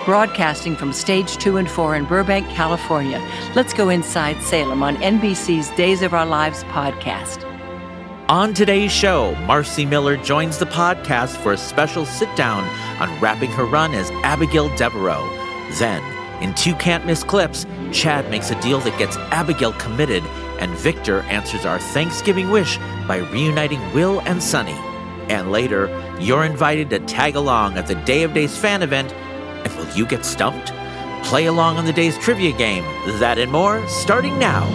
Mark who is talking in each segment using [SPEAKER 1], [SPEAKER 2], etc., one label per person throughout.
[SPEAKER 1] broadcasting from Stage 2 and 4 in Burbank, California. Let's go inside Salem on NBC's Days of Our Lives podcast.
[SPEAKER 2] On today's show, Marci Miller joins the podcast for a special sit-down on wrapping her run as Abigail Devereaux. Then, in two can't-miss clips, Chad makes a deal that gets Abigail committed, and Victor answers our Thanksgiving wish by reuniting Will and Sunny. And later, you're invited to tag along at the Day of Days fan event. And will you get stumped? Play along on the day's trivia game. That and more, starting now.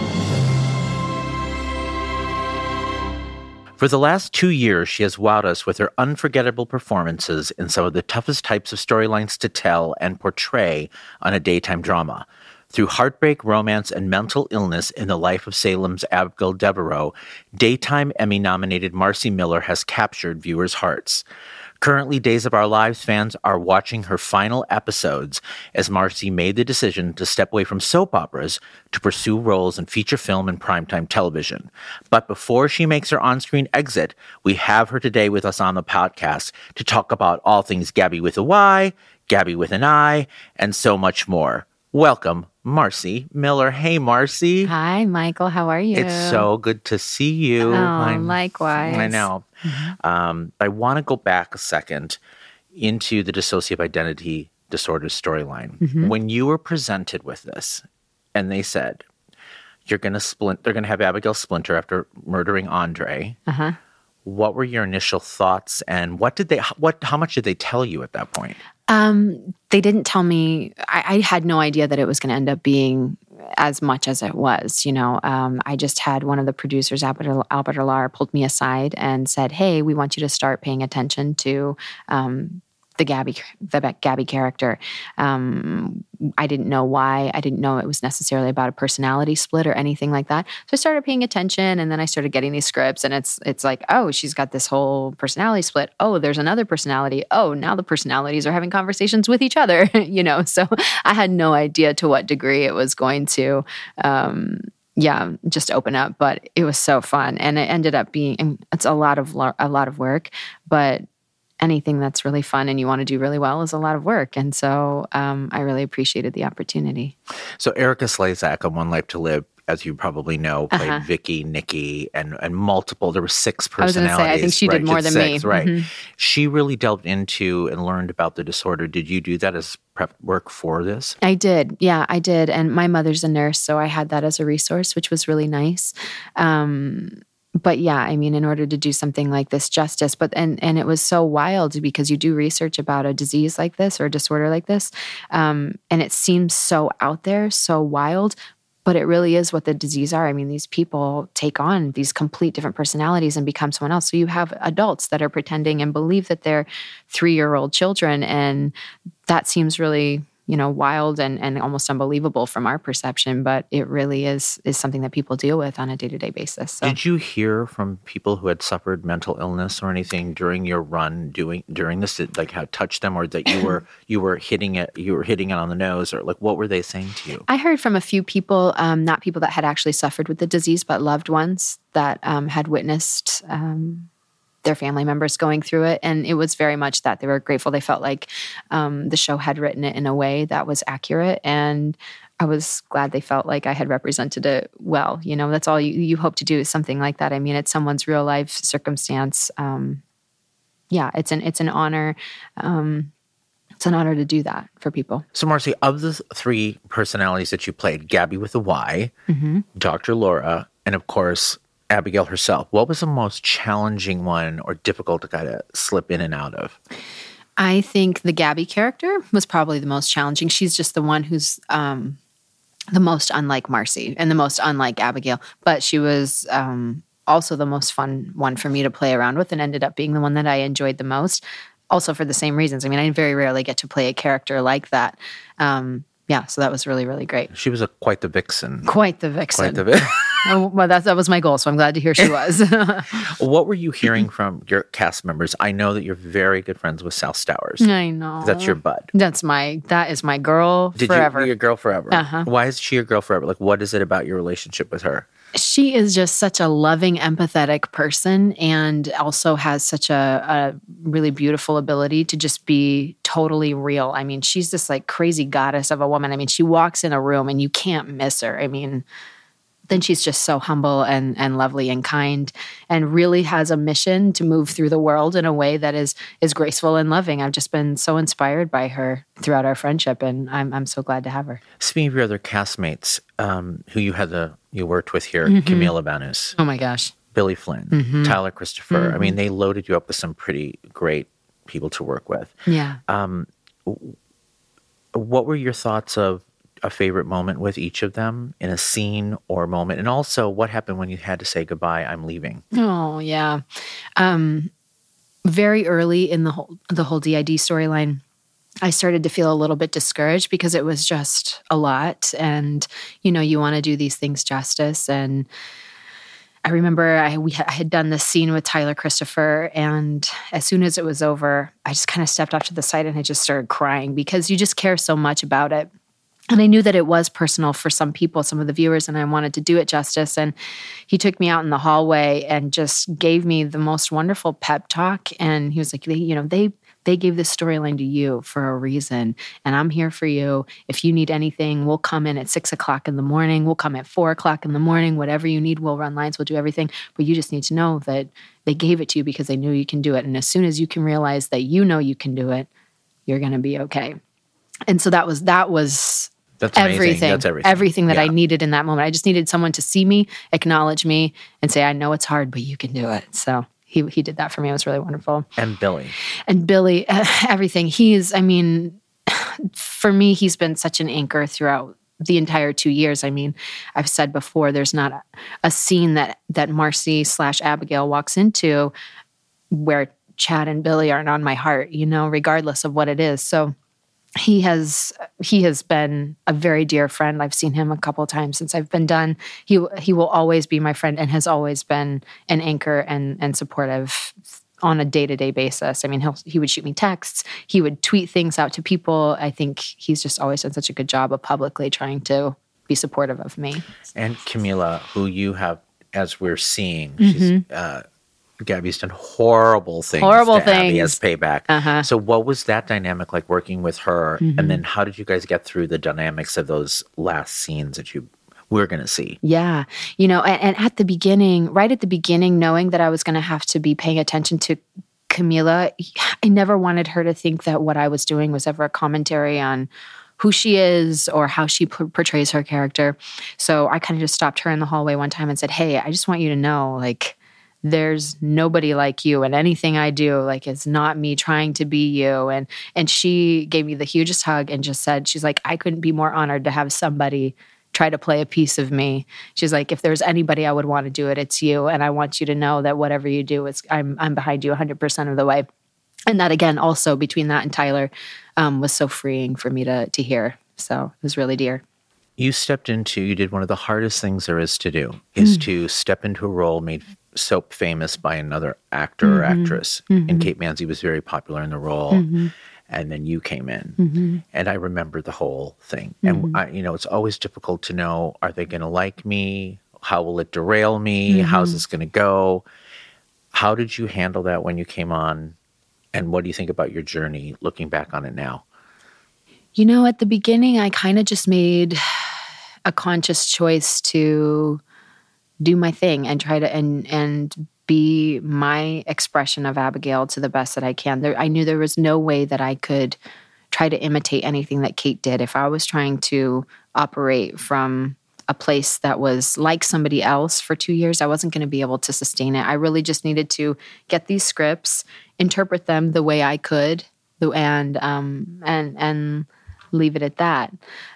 [SPEAKER 2] For the last 2 years, she has wowed us with her unforgettable performances in some of the toughest types of storylines to tell and portray on a daytime drama. Through heartbreak, romance, and mental illness in the life of Salem's Abigail Devereaux, Daytime Emmy-nominated Marci Miller has captured viewers' hearts. Currently, Days of Our Lives fans are watching her final episodes as Marci made the decision to step away from soap operas to pursue roles in feature film and primetime television. But before she makes her on-screen exit, we have her today with us on the podcast to talk about all things Gabby with a Y, Gabby with an I, and so much more. Welcome, Marci Miller. Hey, Marci.
[SPEAKER 3] Hi, Michael. How are you?
[SPEAKER 2] It's so good to see you.
[SPEAKER 3] Likewise.
[SPEAKER 2] I know. Mm-hmm. I want to go back a second into the dissociative identity disorder storyline. Mm-hmm. When you were presented with this, and they said they're going to have Abigail splinter after murdering Andre. Uh-huh. What were your initial thoughts, and how much did they tell you at that point?
[SPEAKER 3] They didn't tell me. I had no idea that it was going to end up being as much as it was. I just had one of the producers, Albert Alar, pulled me aside and said, "Hey, we want you to start paying attention to the Gabby character." I didn't know why. I didn't know it was necessarily about a personality split or anything like that. So I started paying attention, and then I started getting these scripts, and it's like, oh, she's got this whole personality split. Oh, there's another personality. Oh, now the personalities are having conversations with each other. So I had no idea to what degree it was going to just open up, but it was so fun, and it ended up being, it's a lot of work, but anything that's really fun and you want to do really well is a lot of work. And so I really appreciated the opportunity.
[SPEAKER 2] So Erica Slezak on One Life to Live, as you probably know, played Vicky, Nikki, and multiple. There were 6 personalities.
[SPEAKER 3] I was going to say, I think she did more than me.
[SPEAKER 2] Right.
[SPEAKER 3] Mm-hmm.
[SPEAKER 2] She really delved into and learned about the disorder. Did you do that as prep work for this?
[SPEAKER 3] I did. Yeah, I did. And my mother's a nurse, so I had that as a resource, which was really nice. But yeah, I mean, in order to do something like this justice, and it was so wild because you do research about a disease like this or a disorder like this, and it seems so out there, so wild, but it really is what the disease are. I mean, these people take on these complete different personalities and become someone else. So you have adults that are pretending and believe that they're 3-year-old children, and that seems really wild and almost unbelievable from our perception, but it really is something that people deal with on a day-to-day basis. So. Did
[SPEAKER 2] you hear from people who had suffered mental illness or anything during your run during this, like how it touched them, or that you were hitting it on the nose, or like what were they saying to you?
[SPEAKER 3] I heard from a few people, not people that had actually suffered with the disease, but loved ones that had witnessed their family members going through it. And it was very much that they were grateful. They felt like the show had written it in a way that was accurate. And I was glad they felt like I had represented it well. That's all you hope to do is something like that. I mean, it's someone's real life circumstance. It's an honor. It's an honor to do that for people.
[SPEAKER 2] So Marci, of the 3 personalities that you played, Gabby with a Y, Dr. Laura, and of course, Abigail herself, what was the most challenging one or difficult to kind of slip in and out of?
[SPEAKER 3] I think the Gabby character was probably the most challenging. She's just the one who's the most unlike Marci and the most unlike Abigail, but she was also the most fun one for me to play around with and ended up being the one that I enjoyed the most. Also for the same reasons. I mean, I very rarely get to play a character like that. So that was really, really great.
[SPEAKER 2] She was quite the vixen.
[SPEAKER 3] Quite the vixen. Well, that was my goal, so I'm glad to hear she was.
[SPEAKER 2] What were you hearing from your cast members? I know that you're very good friends with Sal Stowers.
[SPEAKER 3] I know.
[SPEAKER 2] That's your bud.
[SPEAKER 3] That is my girl forever.
[SPEAKER 2] Your girl forever.
[SPEAKER 3] Uh-huh.
[SPEAKER 2] Why is she your girl forever? Like, what is it about your relationship with her?
[SPEAKER 3] She is just such a loving, empathetic person, and also has such a really beautiful ability to just be totally real. I mean, she's this like crazy goddess of a woman. I mean, she walks in a room and you can't miss her. I mean, then she's just so humble and lovely and kind, and really has a mission to move through the world in a way that is graceful and loving. I've just been so inspired by her throughout our friendship, and I'm so glad to have her.
[SPEAKER 2] Speaking of your other castmates, who you worked with here, Camila Banus.
[SPEAKER 3] Oh my gosh.
[SPEAKER 2] Billy Flynn, Tyler Christopher. I mean, they loaded you up with some pretty great people to work with.
[SPEAKER 3] Yeah.
[SPEAKER 2] What were your thoughts of a favorite moment with each of them in a scene or moment? And also, what happened when you had to say goodbye, I'm leaving?
[SPEAKER 3] Oh, yeah. Very early in the whole DID storyline, I started to feel a little bit discouraged because it was just a lot. And, you want to do these things justice. And I remember I had done this scene with Tyler Christopher, and as soon as it was over, I just kind of stepped off to the side and I just started crying because you just care so much about it. And I knew that it was personal for some people, some of the viewers, and I wanted to do it justice. And he took me out in the hallway and just gave me the most wonderful pep talk. And he was like, they gave this storyline to you for a reason. And I'm here for you. If you need anything, we'll come in at 6:00 in the morning. We'll come at 4:00 in the morning. Whatever you need, we'll run lines. We'll do everything. But you just need to know that they gave it to you because they knew you can do it. And as soon as you can realize that you know you can do it, you're going to be okay. And so that was
[SPEAKER 2] That's amazing.
[SPEAKER 3] everything.
[SPEAKER 2] That's everything.
[SPEAKER 3] Everything that I needed in that moment. I just needed someone to see me, acknowledge me, and say, I know it's hard, but you can do it. So he did that for me. It was really wonderful.
[SPEAKER 2] And Billy,
[SPEAKER 3] everything. For me, he's been such an anchor throughout the entire 2 years. I mean, I've said before, there's not a scene that Marcy/Abigail walks into where Chad and Billy aren't on my heart, regardless of what it is. So he has been a very dear friend. I've seen him a couple of times since I've been done. He will always be my friend and has always been an anchor and supportive on a day-to-day basis. I mean, he would shoot me texts. He would tweet things out to people. I think he's just always done such a good job of publicly trying to be supportive of me.
[SPEAKER 2] And Camila, who you have, as we're seeing, she's Gabby's done horrible things Abby as payback. So what was that dynamic like working with her? And then how did you guys get through the dynamics of those last scenes that we're going to see?
[SPEAKER 3] Yeah. And at the beginning, right at the beginning, knowing that I was going to have to be paying attention to Camila, I never wanted her to think that what I was doing was ever a commentary on who she is or how she portrays her character. So I kind of just stopped her in the hallway one time and said, hey, I just want you to know, like, there's nobody like you, and anything I do, like, it's not me trying to be you. And she gave me the hugest hug and just said, she's like, I couldn't be more honored to have somebody try to play a piece of me. She's like, if there's anybody I would want to do it, it's you. And I want you to know that whatever you do, I'm behind you 100% of the way. And that, again, also between that and Tyler, was so freeing for me to hear. So it was really dear.
[SPEAKER 2] You did one of the hardest things there is to do, is to step into a role made so famous by another actor or actress. And Kate Mansi was very popular in the role. And then you came in. And I remember the whole thing. And, it's always difficult to know, are they going to like me? How will it derail me? How's this going to go? How did you handle that when you came on? And what do you think about your journey looking back on it now?
[SPEAKER 3] At the beginning, I kind of just made a conscious choice to do my thing and try to and be my expression of Abigail to the best that I can. I knew there was no way that I could try to imitate anything that Kate did. If I was trying to operate from a place that was like somebody else for 2 years, I wasn't going to be able to sustain it. I really just needed to get these scripts, interpret them the way I could, and leave it at that.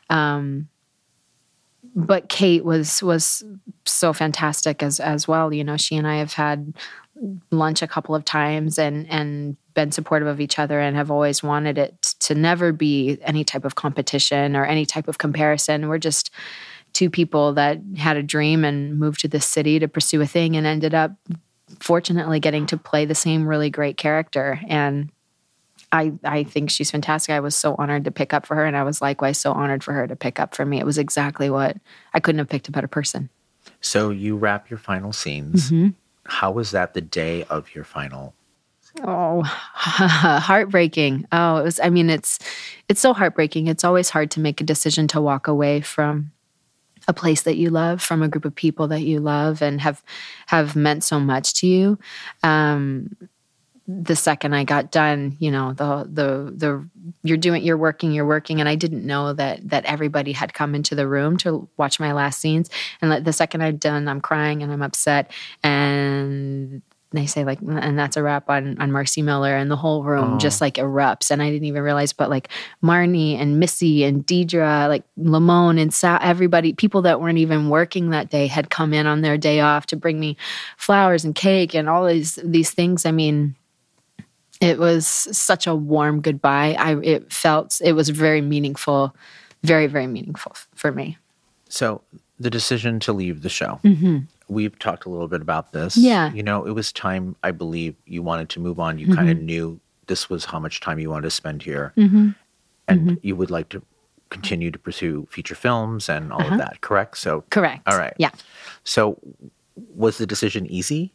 [SPEAKER 3] But Kate was so fantastic as well. She and I have had lunch a couple of times and been supportive of each other and have always wanted it to never be any type of competition or any type of comparison. We're just two people that had a dream and moved to this city to pursue a thing and ended up fortunately getting to play the same really great character. And I think she's fantastic. I was so honored to pick up for her, and I was likewise so honored for her to pick up for me. It was exactly what I couldn't have picked a better person.
[SPEAKER 2] So you wrap your final scenes. How was that the day of your final?
[SPEAKER 3] Oh, heartbreaking. Oh, it was, I mean, it's so heartbreaking. It's always hard to make a decision to walk away from a place that you love, from a group of people that you love and have meant so much to you. The second I got done, you know, you're working, and I didn't know that everybody had come into the room to watch my last scenes. And the second I'm done, I'm crying and I'm upset, and they say like, and that's a wrap on Marcy Miller, and the whole room just like erupts. And I didn't even realize, but like Marnie and Missy and Deidre, like Lamone and Sal, everybody, people that weren't even working that day had come in on their day off to bring me flowers and cake and all these things. I mean, it was such a warm goodbye. It was very meaningful, very, very meaningful for me.
[SPEAKER 2] So the decision to leave the show. We've talked a little bit about this.
[SPEAKER 3] Yeah.
[SPEAKER 2] You know, it was time, I believe, you wanted to move on. You kind of knew this was how much time you wanted to spend here. And you would like to continue to pursue feature films and all of that, correct? So
[SPEAKER 3] Correct.
[SPEAKER 2] All right.
[SPEAKER 3] Yeah.
[SPEAKER 2] So was the decision easy?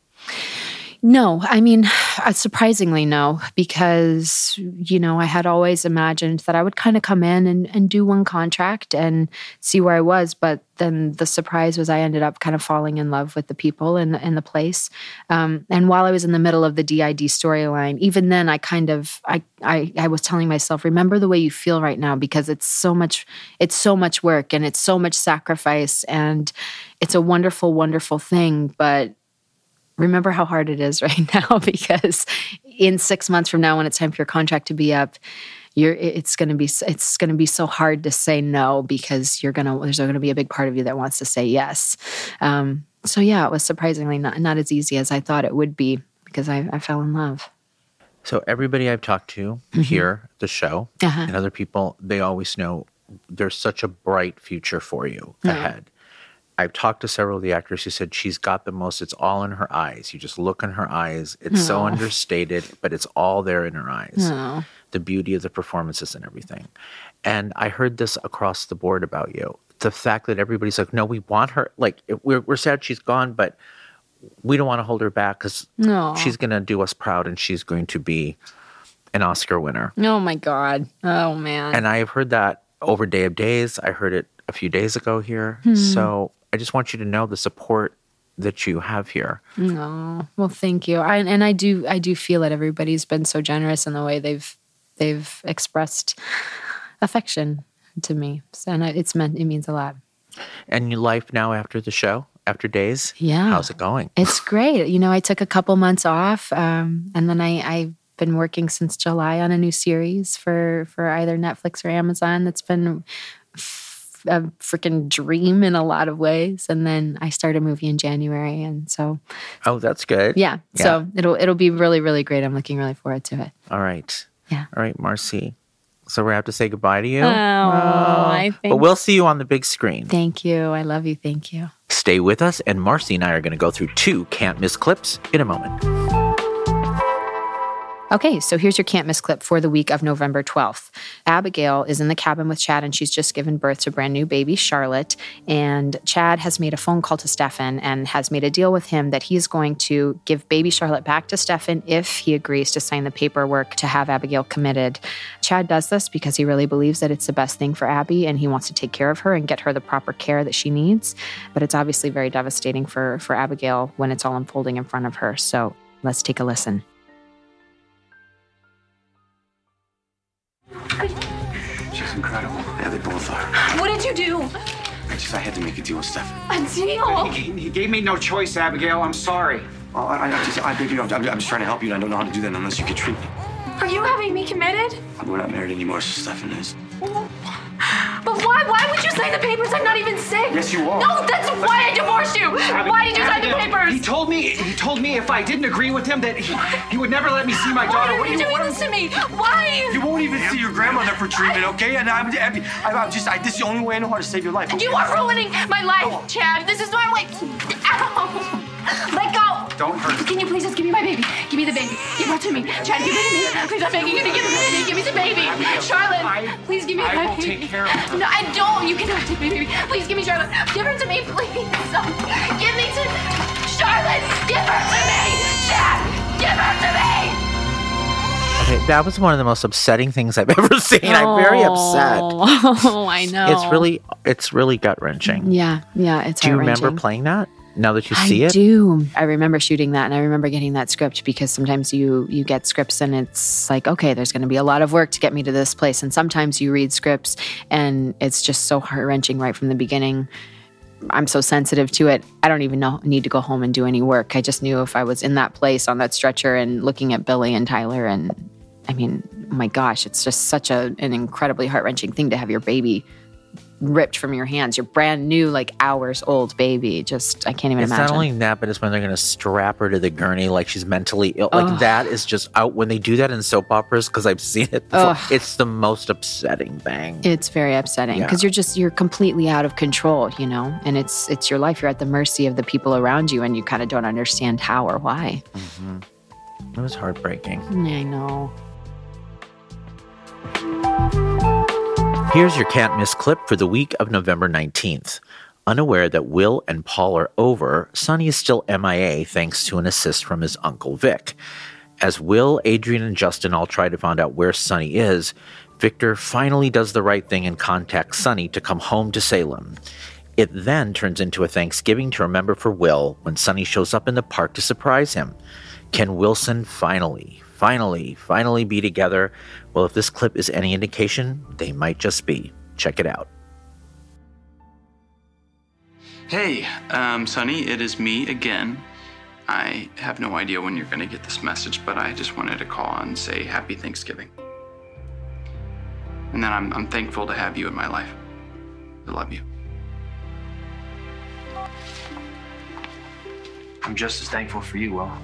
[SPEAKER 3] No, I mean, surprisingly no, because, you know, I had always imagined that I would kind of come in and do one contract and see where I was. But then the surprise was I ended up kind of falling in love with the people and the place. And while I was in the middle of the DID storyline, even then I was telling myself, remember the way you feel right now, because it's so much work and it's so much sacrifice and it's a wonderful, wonderful thing. But remember how hard it is right now, because in 6 months from now, when it's time for your contract to be up, it's going to be so hard to say no, because there's going to be a big part of you that wants to say yes. So yeah, it was surprisingly not as easy as I thought it would be, because I fell in love.
[SPEAKER 2] So everybody I've talked to here, the show, and other people, they always know there's such a bright future for you ahead. I've talked to several of the actors who said she's got the most, it's all in her eyes. You just look in her eyes. It's so understated, but it's all there in her eyes. The beauty of the performances and everything. And I heard this across the board about you. The fact that everybody's like, no, we want her. Like, we're sad she's gone, but we don't want to hold her back because she's going to do us proud and she's going to be an Oscar winner.
[SPEAKER 3] Oh, my God. Oh, man.
[SPEAKER 2] And I have heard that over Day of Days. I heard it a few days ago here. So I just want you to know the support that you have here.
[SPEAKER 3] No, well, thank you. I do feel that everybody's been so generous in the way they've expressed affection to me, and it means a lot.
[SPEAKER 2] And your life now after the show, after Days, how's it going?
[SPEAKER 3] It's great. You know, I took a couple months off, and then I've been working since July on a new series for either Netflix or Amazon. That's been a freaking dream in a lot of ways. And then I start a movie in January, and so
[SPEAKER 2] that's good.
[SPEAKER 3] Yeah. So it'll be really, really great. I'm looking really forward to it.
[SPEAKER 2] All right.
[SPEAKER 3] Yeah.
[SPEAKER 2] All right, Marcy. So we have to say goodbye to you.
[SPEAKER 3] But
[SPEAKER 2] we'll see you on the big screen.
[SPEAKER 3] Thank you. I love you. Thank you.
[SPEAKER 2] Stay with us, and Marcy and I are going to go through 2 can't miss clips in a moment.
[SPEAKER 3] Okay, so here's your can't miss clip for the week of November 12th. Abigail is in the cabin with Chad, and she's just given birth to brand new baby, Charlotte. And Chad has made a phone call to Stefan and has made a deal with him that he's going to give baby Charlotte back to Stefan if he agrees to sign the paperwork to have Abigail committed. Chad does this because he really believes that it's the best thing for Abby, and he wants to take care of her and get her the proper care that she needs. But it's obviously very devastating for Abigail when it's all unfolding in front of her. So let's take a listen.
[SPEAKER 4] She's incredible. Yeah, they both are.
[SPEAKER 5] What did you do?
[SPEAKER 4] I had to make a deal with Stefan.
[SPEAKER 5] A deal?
[SPEAKER 4] He gave me no choice, Abigail. I'm sorry. Oh, I'm just trying to help you, and I don't know how to do that unless you can treat me.
[SPEAKER 5] Are you having me committed?
[SPEAKER 4] We're not married anymore, so Stefan is.
[SPEAKER 5] But why? Why would you sign the papers? I'm not even sick.
[SPEAKER 4] Yes, you are.
[SPEAKER 5] No, that's why I divorced you. Why did you sign the papers?
[SPEAKER 4] He told me if I didn't agree with him that he would never let me see my daughter.
[SPEAKER 5] Why are you doing this to me? Why?
[SPEAKER 4] You won't even see your grandmother for treatment, okay? And this is the only way I know how to save your life.
[SPEAKER 5] You are ruining my life, Chad. This is why I'm like, ow. Let go.
[SPEAKER 4] Don't hurt.
[SPEAKER 5] Can you please just give me my baby? Give me the baby. Give her to me. Chad, give it to me. Please, I'm begging you to give it to me. Give me the baby. Charlotte, please give me my baby.
[SPEAKER 4] I will take care of her.
[SPEAKER 5] No, I don't. You cannot take my baby. Please give me Charlotte. Give her to me, please. Give me to Charlotte. Give her to me. Chad, give her to me.
[SPEAKER 2] Okay, that was one of the most upsetting things I've ever seen. I'm very upset.
[SPEAKER 3] Oh, I know.
[SPEAKER 2] It's really gut-wrenching.
[SPEAKER 3] Yeah, it's
[SPEAKER 2] Do you
[SPEAKER 3] heart-wrenching.
[SPEAKER 2] remember playing that now that you see it?
[SPEAKER 3] I do. I remember shooting that, and I remember getting that script because sometimes you get scripts and it's like, okay, there's going to be a lot of work to get me to this place. And sometimes you read scripts and it's just so heart-wrenching right from the beginning. I'm so sensitive to it. I don't even need to go home and do any work. I just knew if I was in that place on that stretcher and looking at Billy and Tyler, and I mean, oh my gosh, it's just such an incredibly heart-wrenching thing to have your baby ripped from your hands, your brand new, like hours old baby. Just, I can't even imagine.
[SPEAKER 2] It's not only that, but it's when they're going to strap her to the gurney like she's mentally ill. Like that is just out when they do that in soap operas, because I've seen it before. It's the most upsetting thing.
[SPEAKER 3] It's very upsetting because you're completely out of control, you know, and it's your life. You're at the mercy of the people around you and you kind of don't understand how or why.
[SPEAKER 2] Mm-hmm. It was heartbreaking.
[SPEAKER 3] I know.
[SPEAKER 2] Here's your can't miss clip for the week of November 19th. Unaware that Will and Paul are over, Sonny is still MIA thanks to an assist from his Uncle Vic. As Will, Adrian, and Justin all try to find out where Sonny is, Victor finally does the right thing and contacts Sonny to come home to Salem. It then turns into a Thanksgiving to remember for Will when Sonny shows up in the park to surprise him. Can Wilson finally be together? Well, if this clip is any indication, they might just be. Check it out.
[SPEAKER 6] Hey, Sonny, it is me again. I have no idea when you're going to get this message, but I just wanted to call and say Happy Thanksgiving. And then I'm thankful to have you in my life. I love you.
[SPEAKER 4] I'm just as thankful for you, Will.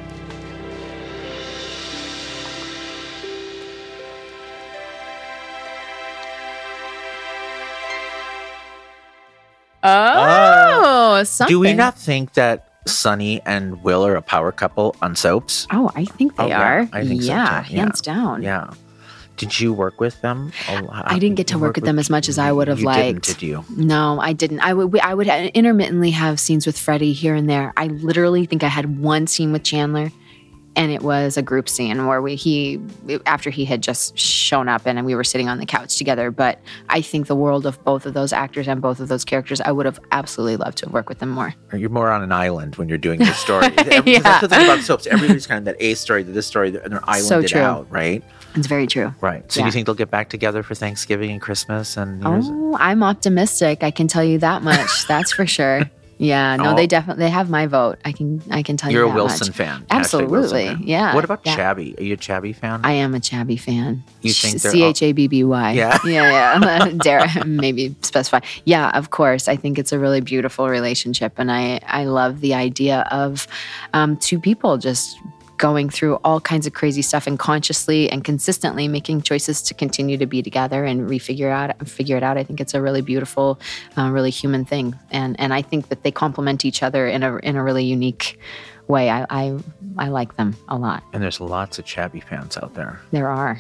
[SPEAKER 3] Something.
[SPEAKER 2] Do we not think that Sonny and Will are a power couple on soaps?
[SPEAKER 3] Oh, I think they are.
[SPEAKER 2] I think so too.
[SPEAKER 3] Hands down.
[SPEAKER 2] Yeah. Did you work with them?
[SPEAKER 3] I didn't get to work with them as much as I would have liked.
[SPEAKER 2] Did you?
[SPEAKER 3] No, I didn't. I would intermittently have scenes with Freddie here and there. I literally think I had one scene with Chandler, and it was a group scene where after he had just shown up and we were sitting on the couch together. But I think the world of both of those actors and both of those characters, I would have absolutely loved to work with them more.
[SPEAKER 2] You're more on an island when you're doing your story. That's the thing about soaps. Everybody's kind of that A story to this story, and they're islanded out, right?
[SPEAKER 3] It's very true.
[SPEAKER 2] Right. So do you think they'll get back together for Thanksgiving and Christmas?
[SPEAKER 3] I'm optimistic. I can tell you that much. That's for sure. Yeah, no, they have my vote. I can tell you
[SPEAKER 2] You're
[SPEAKER 3] that
[SPEAKER 2] a Wilson
[SPEAKER 3] much.
[SPEAKER 2] fan.
[SPEAKER 3] Absolutely.
[SPEAKER 2] Wilson fan.
[SPEAKER 3] Yeah.
[SPEAKER 2] What about Chabby? Are you a Chabby fan?
[SPEAKER 3] I am a Chabby fan.
[SPEAKER 2] You think they're
[SPEAKER 3] Chabby?
[SPEAKER 2] Yeah.
[SPEAKER 3] Yeah. Dare maybe specify. Yeah, of course. I think it's a really beautiful relationship, and I love the idea of two people just going through all kinds of crazy stuff and consciously and consistently making choices to continue to be together and figure it out. I think it's a really beautiful, really human thing. And I think that they complement each other in a really unique way. I like them a lot.
[SPEAKER 2] And there's lots of Chabby fans out there.
[SPEAKER 3] There are.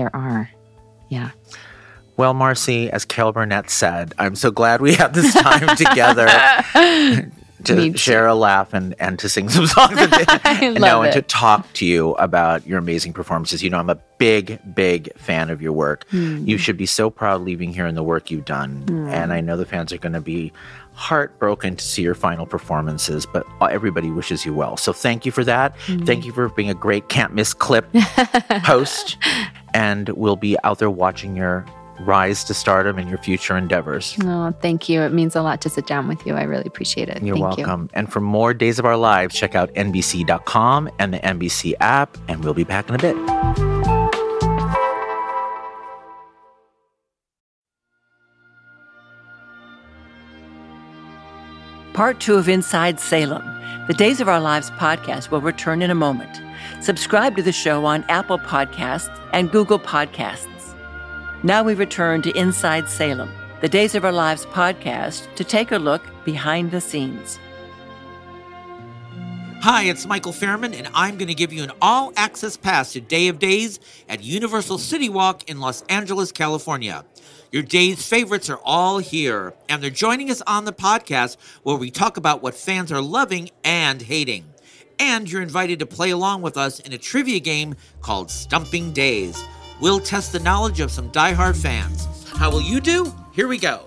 [SPEAKER 3] Yeah.
[SPEAKER 2] Well, Marcy, as Carol Burnett said, I'm so glad we had this time together. To share a laugh and to sing some songs and to talk to you about your amazing performances. You know, I'm a big, big fan of your work. You should be so proud leaving here in the work you've done. And I know the fans are going to be heartbroken to see your final performances, but everybody wishes you well. So thank you for that. Thank you for being a great can't miss clip host. And we'll be out there watching your rise to stardom in your future endeavors.
[SPEAKER 3] Oh, thank you. It means a lot to sit down with you. I really appreciate it.
[SPEAKER 2] You're welcome. And for more Days of Our Lives, check out NBC.com and the NBC app, and we'll be back in a bit.
[SPEAKER 1] Part 2 of Inside Salem, the Days of Our Lives podcast will return in a moment. Subscribe to the show on Apple Podcasts and Google Podcasts. Now we return to Inside Salem, the Days of Our Lives podcast, to take a look behind the scenes.
[SPEAKER 2] Hi, it's Michael Fairman, and I'm going to give you an all-access pass to Day of Days at Universal City Walk in Los Angeles, California. Your Days favorites are all here, and they're joining us on the podcast where we talk about what fans are loving and hating. And you're invited to play along with us in a trivia game called Stumping Days. We'll test the knowledge of some diehard fans. How will you do? Here we go.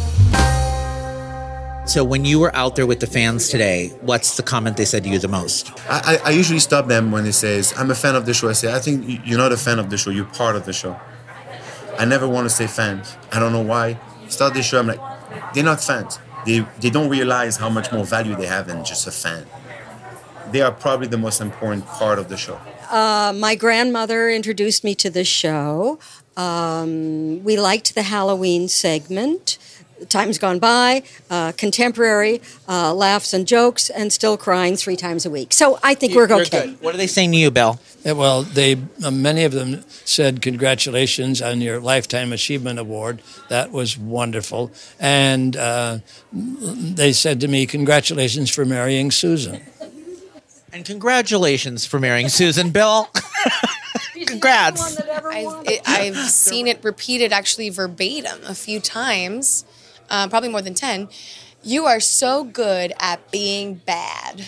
[SPEAKER 2] So when you were out there with the fans today, what's the comment they said to you the most?
[SPEAKER 7] I usually stop them when they say, I'm a fan of the show. I say, I think you're not a fan of the show. You're part of the show. I never want to say fans. I don't know why. Start the show, I'm like, they're not fans. They don't realize how much more value they have than just a fan. They are probably the most important part of the show.
[SPEAKER 8] My grandmother introduced me to the show. We liked the Halloween segment. Time's gone by, contemporary, laughs and jokes, and still crying 3 times a week. So I think we're okay.
[SPEAKER 2] Good. What are they saying to you, Bill?
[SPEAKER 9] Yeah, well, many of them said congratulations on your Lifetime Achievement Award. That was wonderful. And they said to me, congratulations for marrying Susan.
[SPEAKER 2] And congratulations for marrying Susan, Bill. Congrats.
[SPEAKER 10] I've seen it repeated actually verbatim a few times, probably more than 10. You are so good at being bad.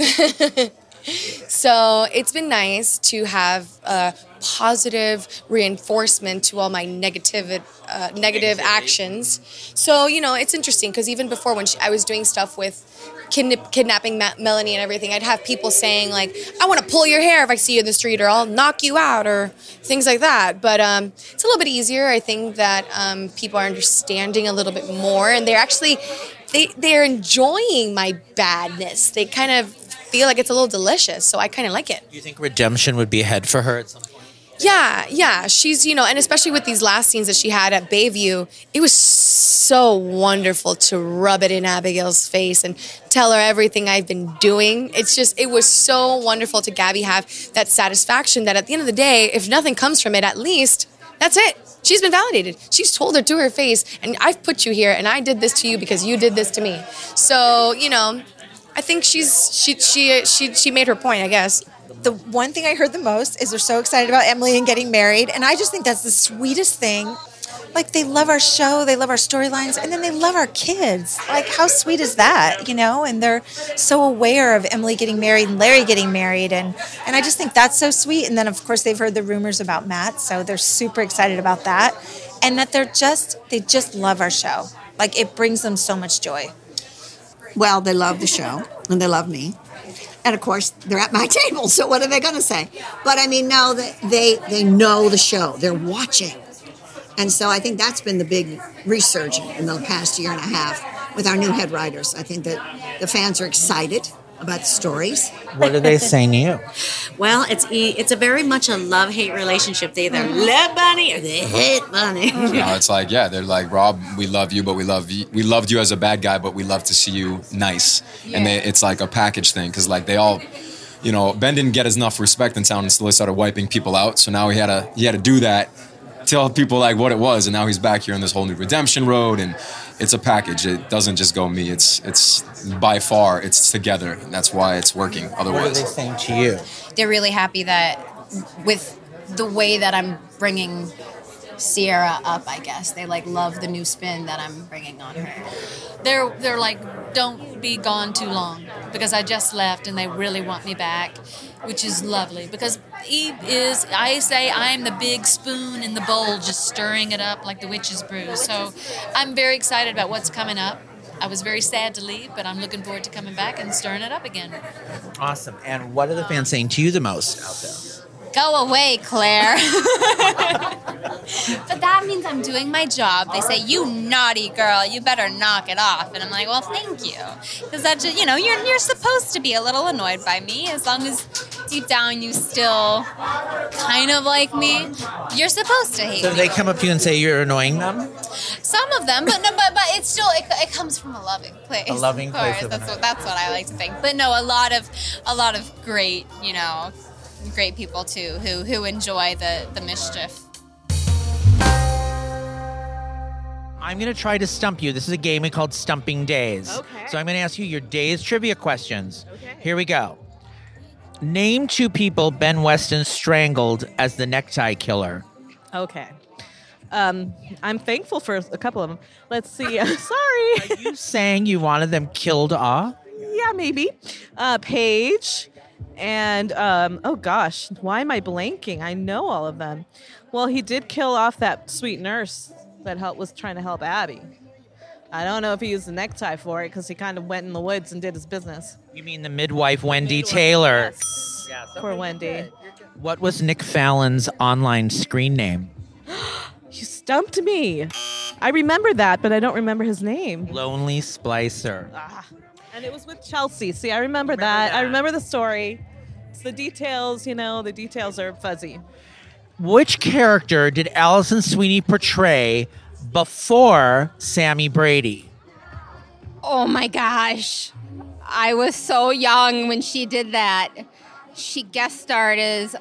[SPEAKER 10] So it's been nice to have positive reinforcement to all my negative actions. So, it's interesting because even before when I was doing stuff with kidnapping Melanie and everything, I'd have people saying like, I want to pull your hair if I see you in the street, or I'll knock you out, or things like that. But it's a little bit easier. I think that people are understanding a little bit more, and they're actually, they're enjoying my badness. They kind of feel like it's a little delicious, so I kind of like it.
[SPEAKER 2] Do you think redemption would be ahead for her at some point?
[SPEAKER 10] Yeah. She's, and especially with these last scenes that she had at Bayview, it was so wonderful to rub it in Abigail's face and tell her everything I've been doing. It was so wonderful to Gabby have that satisfaction that at the end of the day, if nothing comes from it, at least that's it. She's been validated. She's told her to her face, and I've put you here, and I did this to you because you did this to me. So, I think she made her point, I guess.
[SPEAKER 11] The one thing I heard the most is they're so excited about Emily and getting married. And I just think that's the sweetest thing. Like, they love our show, they love our storylines, and then they love our kids. Like, how sweet is that, And they're so aware of Emily getting married and Larry getting married. And I just think that's so sweet. And then, of course, they've heard the rumors about Matt, so they're super excited about that. And that they just love our show. Like, it brings them so much joy.
[SPEAKER 12] Well, they love the show, and they love me. And, of course, they're at my table, so what are they going to say? But, no, they know the show. They're watching. And so I think that's been the big resurgence in the past year and a half with our new head writers. I think that the fans are excited about the stories.
[SPEAKER 2] What are they saying to you?
[SPEAKER 13] Well, it's a very much a love-hate relationship. They either love Bunny or they hate Bunny.
[SPEAKER 14] It's like, they're like, Rob, we love you, but we loved you as a bad guy, but we love to see you nice. Yeah. And it's like a package thing, because like they all, Ben didn't get enough respect in town and so he started wiping people out. So now he had to do that, tell people like what it was, and now he's back here on this whole new redemption road, and it's a package. It doesn't just go me. It's by far, it's together. And that's why it's working. Otherwise,
[SPEAKER 2] what are they saying to you?
[SPEAKER 15] They're really happy that with the way that I'm bringing Sierra up, I guess. They love the new spin that I'm bringing on her.
[SPEAKER 16] They're like, don't be gone too long, because I just left and they really want me back, which is lovely, because I say I'm the big spoon in the bowl, just stirring it up like the witch's brew. So I'm very excited about what's coming up. I was very sad to leave, but I'm looking forward to coming back and stirring it up again.
[SPEAKER 2] Awesome. And what are the fans saying to you the most out there?
[SPEAKER 15] Go away, Claire. But that means I'm doing my job. They say, you naughty girl, you better knock it off. And I'm like, well, thank you. Because that's just, you're supposed to be a little annoyed by me, as long as deep down you still kind of like me. You're supposed to hate me.
[SPEAKER 2] So they come up to you and say you're annoying them?
[SPEAKER 15] Some of them, but it's still, it comes from a loving place.
[SPEAKER 2] A loving place.
[SPEAKER 15] That's what I like to think. But no, a lot of great, great people too who enjoy the mischief.
[SPEAKER 2] I'm going to try to stump you. This is a game called Stumping Days.
[SPEAKER 17] Okay.
[SPEAKER 2] So I'm going to ask you your day's trivia questions.
[SPEAKER 17] Okay.
[SPEAKER 2] Here we go. Name 2 people Ben Weston strangled as the necktie killer.
[SPEAKER 17] Okay. I'm thankful for a couple of them. Let's see. Sorry.
[SPEAKER 2] Are you saying you wanted them killed off?
[SPEAKER 17] Yeah, maybe. Paige. And, oh gosh, why am I blanking? I know all of them. Well, he did kill off that sweet nurse that was trying to help Abby. I don't know if he used the necktie for it because he kind of went in the woods and did his business.
[SPEAKER 2] You mean the midwife, Wendy Taylor?
[SPEAKER 17] Yes. Yeah, poor Wendy.
[SPEAKER 2] What was Nick Fallon's online screen name?
[SPEAKER 17] You stumped me. I remember that, but I don't remember his name.
[SPEAKER 2] Lonely Splicer.
[SPEAKER 17] And it was with Chelsea. See, I remember that. I remember the story. It's the details, the details are fuzzy.
[SPEAKER 2] Which character did Alison Sweeney portray before Sammy Brady?
[SPEAKER 18] Oh my gosh. I was so young when she did that. She guest starred as,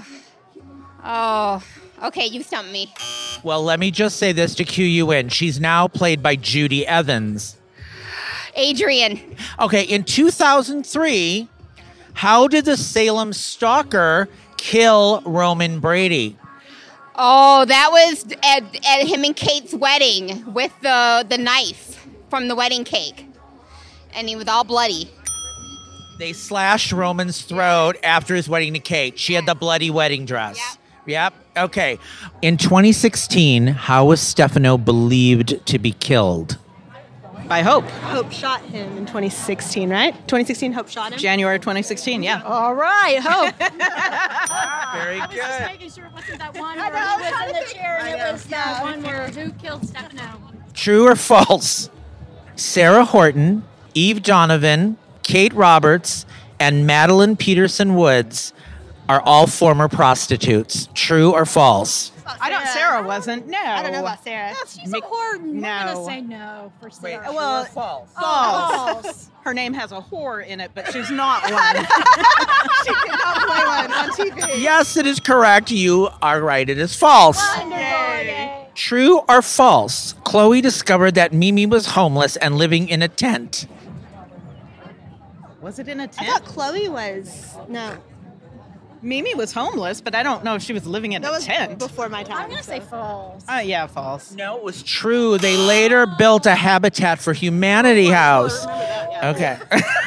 [SPEAKER 18] okay, you stumped me.
[SPEAKER 2] Well, let me just say this to cue you in. She's now played by Judy Evans.
[SPEAKER 18] Adrian.
[SPEAKER 2] Okay, in 2003, how did the Salem stalker kill Roman Brady?
[SPEAKER 18] Oh, that was at him and Kate's wedding with the knife from the wedding cake. And he was all bloody.
[SPEAKER 2] They slashed Roman's throat after his wedding to Kate. She had the bloody wedding dress. Yep. Okay. In 2016, how was Stefano believed to be killed?
[SPEAKER 17] By Hope.
[SPEAKER 19] Hope shot him in 2016, right? 2016, Hope shot him?
[SPEAKER 17] January 2016, yeah.
[SPEAKER 19] All right, Hope.
[SPEAKER 2] Very
[SPEAKER 5] I was just making sure it wasn't that one where he was in the chair and it was that one where who killed Stefano.
[SPEAKER 2] True or false? Sarah Horton, Eve Donovan, Kate Roberts, and Madeline Peterson Woods are all former prostitutes. True or false?
[SPEAKER 17] Sarah wasn't. No.
[SPEAKER 19] I don't know about Sarah.
[SPEAKER 5] She's a whore.
[SPEAKER 17] No.
[SPEAKER 5] I'm going to say no for Sarah.
[SPEAKER 17] Well,
[SPEAKER 2] false.
[SPEAKER 17] False. Her name has a whore in it, but she's not one. She did not play one on TV.
[SPEAKER 2] Yes, it is correct. You are right. It is false.
[SPEAKER 5] Yay.
[SPEAKER 2] True or false? Chloe discovered that Mimi was homeless and living in a tent.
[SPEAKER 17] Was it in a
[SPEAKER 19] I
[SPEAKER 17] tent?
[SPEAKER 19] thought Chloe was. No.
[SPEAKER 17] Mimi was homeless, but I don't know if she was living in
[SPEAKER 19] That
[SPEAKER 17] a
[SPEAKER 19] was
[SPEAKER 17] tent.
[SPEAKER 19] before my time.
[SPEAKER 5] I'm going to say false.
[SPEAKER 17] Yeah, false.
[SPEAKER 2] No, it was true. They later built a Habitat for Humanity house. Okay.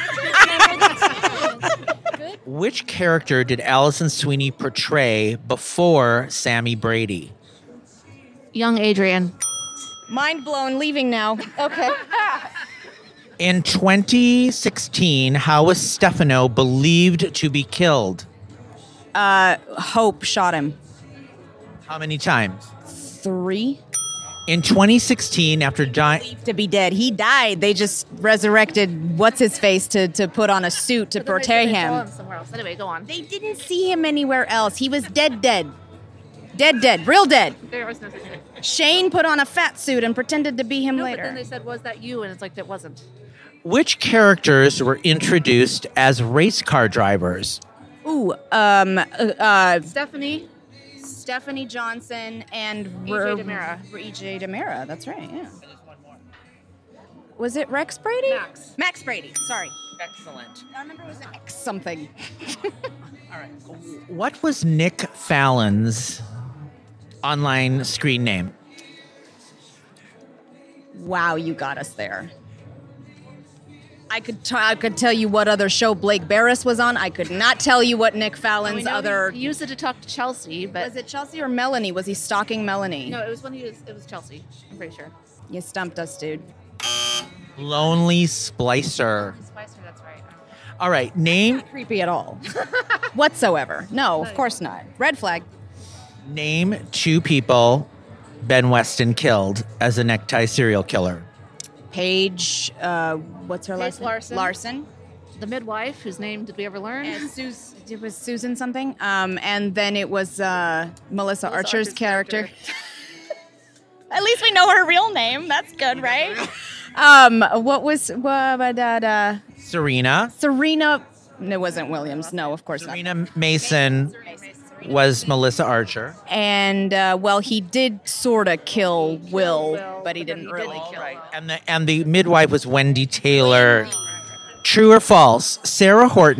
[SPEAKER 2] Which character did Alison Sweeney portray before Sammy Brady?
[SPEAKER 20] Young Adrian.
[SPEAKER 18] Mind blown, leaving now. Okay.
[SPEAKER 2] In 2016, how was Stefano believed to be killed?
[SPEAKER 21] Hope shot him.
[SPEAKER 2] How many times?
[SPEAKER 21] 3.
[SPEAKER 2] In 2016, after dying...
[SPEAKER 21] To be dead. He died. They just resurrected what's-his-face to put on a suit to portray him.
[SPEAKER 20] Somewhere else. Anyway, go on.
[SPEAKER 21] They didn't see him anywhere else. He was dead. Dead. Real dead.
[SPEAKER 20] There was no such thing.
[SPEAKER 21] Shane put on a fat suit and pretended to be him later.
[SPEAKER 20] But then they said, was that you? And it's like, that wasn't.
[SPEAKER 2] Which characters were introduced as race car drivers?
[SPEAKER 21] Ooh,
[SPEAKER 20] Stephanie
[SPEAKER 21] Johnson and
[SPEAKER 20] E.J. DeMera.
[SPEAKER 21] E.J. DeMera, that's right, yeah. Was it Rex Brady? Max Brady, sorry.
[SPEAKER 2] Excellent.
[SPEAKER 21] I remember it was X something.
[SPEAKER 2] All right. What was Nick Fallon's online screen name?
[SPEAKER 21] Wow, you got us there. I could tell you what other show Blake Barris was on. I could not tell you what Nick Fallon's other...
[SPEAKER 20] He used it to talk to Chelsea, but...
[SPEAKER 21] Was it Chelsea or Melanie? Was he stalking Melanie?
[SPEAKER 20] No, it was Chelsea. I'm pretty sure.
[SPEAKER 21] You stumped us, dude.
[SPEAKER 2] Lonely Splicer.
[SPEAKER 20] Spicer, that's right.
[SPEAKER 2] All right, name...
[SPEAKER 21] Not creepy at all. Whatsoever. No, of course not. Red flag.
[SPEAKER 2] Name 2 people Ben Weston killed as a necktie serial killer.
[SPEAKER 21] Paige, what's her last name? Larson.
[SPEAKER 20] The midwife, whose name did we ever learn?
[SPEAKER 21] It was Susan something. And then it was Melissa Archer's character. At least we know her real name. That's good, right? What was...
[SPEAKER 2] Serena.
[SPEAKER 21] Serena... It wasn't Williams. No, of course
[SPEAKER 2] Serena
[SPEAKER 21] not.
[SPEAKER 2] Mason was Melissa Archer.
[SPEAKER 21] And, he did sort of kill Will, but he didn't really kill him.
[SPEAKER 2] And the midwife was Wendy Taylor. True or false? Sarah Horton,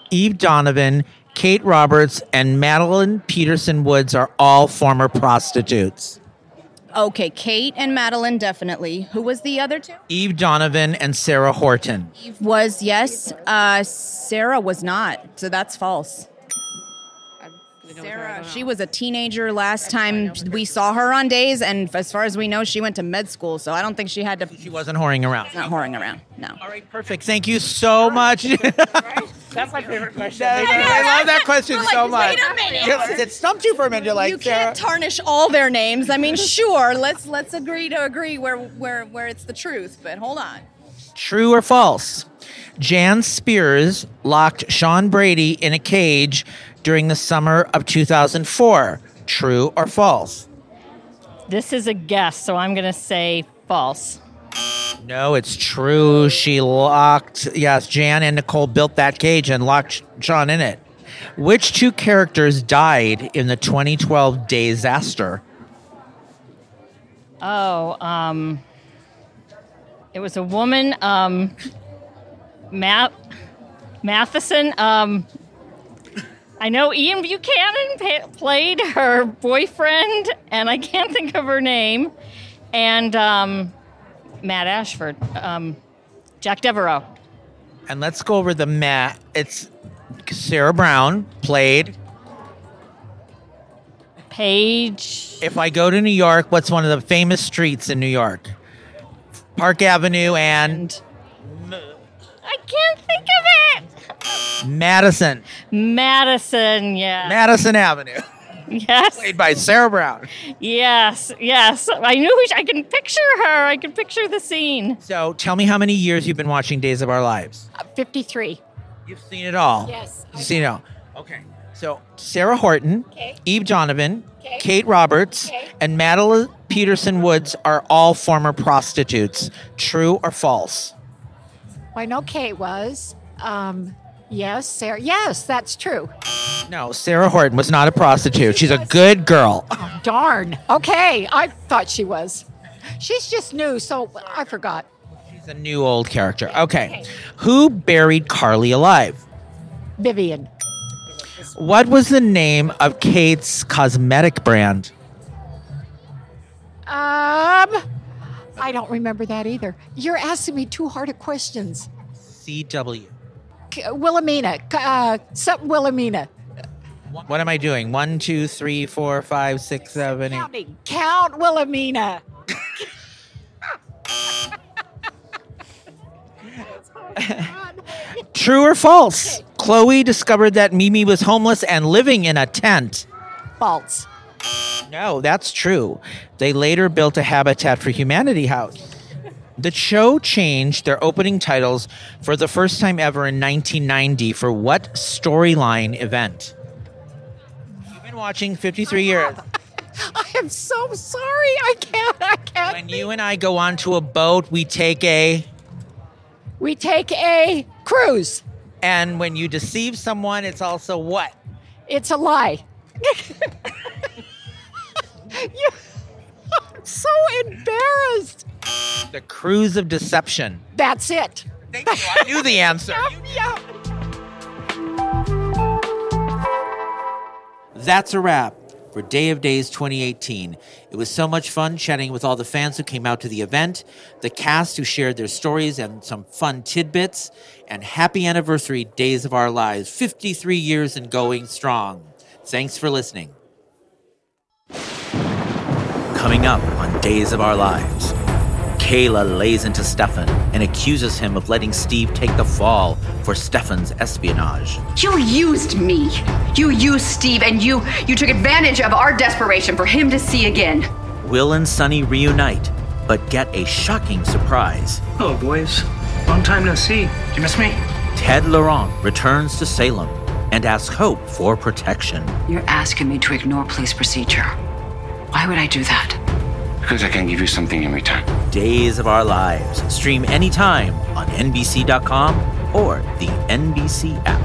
[SPEAKER 2] Eve Donovan, Kate Roberts, and Madeline Peterson Woods are all former prostitutes.
[SPEAKER 21] Okay, Kate and Madeline, definitely. Who was the other two?
[SPEAKER 2] Eve Donovan and Sarah Horton.
[SPEAKER 21] Eve was, yes. Sarah was not, so that's false. Sarah, she was a teenager last time we saw her on Days, and as far as we know, she went to med school, so I don't think she had to...
[SPEAKER 2] She wasn't whoring around.
[SPEAKER 21] Not whoring around, no.
[SPEAKER 2] All right, perfect. Thank you so much.
[SPEAKER 6] That's my favorite question.
[SPEAKER 2] I love that question so much.
[SPEAKER 21] Wait a minute.
[SPEAKER 2] It stumped you for a minute. You're like,
[SPEAKER 21] you can't tarnish all their names. I mean, sure, let's agree to agree where it's the truth, but hold on.
[SPEAKER 2] True or false? Jan Spears locked Sean Brady in a cage during the summer of 2004. True or false?
[SPEAKER 6] This is a guess, so I'm going to say false.
[SPEAKER 2] No, it's true. Jan and Nicole built that cage and locked Sean in it. Which two characters died in the 2012 disaster?
[SPEAKER 6] It was a woman, Matheson. I know Ian Buchanan played her boyfriend, and I can't think of her name. And Matt Ashford, Jack Devereaux.
[SPEAKER 2] And let's go over the Matt. It's Sarah Brown played
[SPEAKER 6] Paige.
[SPEAKER 2] If I go to New York, what's one of the famous streets in New York? Park Avenue and...
[SPEAKER 6] I can't think of it.
[SPEAKER 2] Madison,
[SPEAKER 6] yeah.
[SPEAKER 2] Madison Avenue.
[SPEAKER 6] Yes.
[SPEAKER 2] Played by Sarah Brown.
[SPEAKER 6] Yes. I knew I can picture her. I can picture the scene.
[SPEAKER 2] So tell me how many years you've been watching Days of Our Lives.
[SPEAKER 6] 53.
[SPEAKER 2] You've seen it all.
[SPEAKER 6] Yes.
[SPEAKER 2] You've seen it all. Okay. So Sarah Horton, Eve Donovan, Kate Roberts, and Madeline Peterson Woods are all former prostitutes. True or false?
[SPEAKER 22] Well, I know Kate was. Yes, Sarah. Yes, that's true.
[SPEAKER 2] No, Sarah Horton was not a prostitute. She's a good girl.
[SPEAKER 22] Oh, darn. Okay, I thought she was. She's just new, so I forgot.
[SPEAKER 2] She's a new old character. Okay. Who buried Carly alive?
[SPEAKER 22] Vivian.
[SPEAKER 2] What was the name of Kate's cosmetic brand?
[SPEAKER 22] I don't remember that either. You're asking me too hard of questions.
[SPEAKER 2] CW.
[SPEAKER 22] Wilhelmina. Something Wilhelmina.
[SPEAKER 2] What am I doing? 1, 2, 3, 4, 5, 6, 7, 8.
[SPEAKER 22] Counting. Count Wilhelmina.
[SPEAKER 2] True or false? Chloe discovered that Mimi was homeless and living in a tent.
[SPEAKER 22] False.
[SPEAKER 2] No, that's true. They later built a Habitat for Humanity house. The show changed their opening titles for the first time ever in 1990 for what storyline event? You've been watching 53 years.
[SPEAKER 22] I am so sorry. I can't.
[SPEAKER 2] When you and I go onto a boat, we take a
[SPEAKER 22] cruise.
[SPEAKER 2] And when you deceive someone, it's also what?
[SPEAKER 22] It's a lie. I'm so embarrassed.
[SPEAKER 2] The Cruise of Deception.
[SPEAKER 22] That's it.
[SPEAKER 2] Thank you. I knew the answer.
[SPEAKER 22] Yeah.
[SPEAKER 2] That's a wrap for Day of Days 2018. It was so much fun chatting with all the fans who came out to the event, the cast who shared their stories and some fun tidbits, and happy anniversary, Days of Our Lives, 53 years and going strong. Thanks for listening. Coming up on Days of Our Lives, Kayla lays into Stefan and accuses him of letting Steve take the fall for Stefan's espionage.
[SPEAKER 23] You used me. You used Steve, and you took advantage of our desperation for him to see again.
[SPEAKER 2] Will and Sunny reunite, but get a shocking surprise.
[SPEAKER 24] Hello, boys. Long time no see. Did you miss me?
[SPEAKER 2] Ted Laurent returns to Salem and asks Hope for protection.
[SPEAKER 23] You're asking me to ignore police procedure. Why would I do that?
[SPEAKER 4] Because I can give you something in return.
[SPEAKER 2] Days of Our Lives. Stream anytime on NBC.com or the NBC app.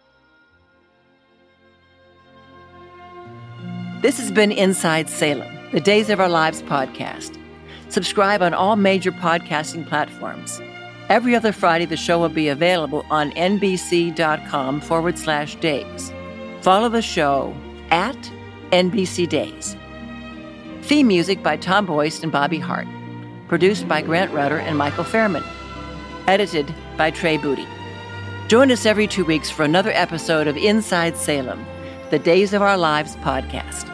[SPEAKER 1] This has been Inside Salem. The Days of Our Lives podcast. Subscribe on all major podcasting platforms. Every other Friday, the show will be available on nbc.com/days. Follow the show at NBC Days. Theme music by Tom Boyce and Bobby Hart. Produced by Grant Rudder and Michael Fairman. Edited by Trey Booty. Join us every 2 weeks for another episode of Inside Salem, the Days of Our Lives podcast.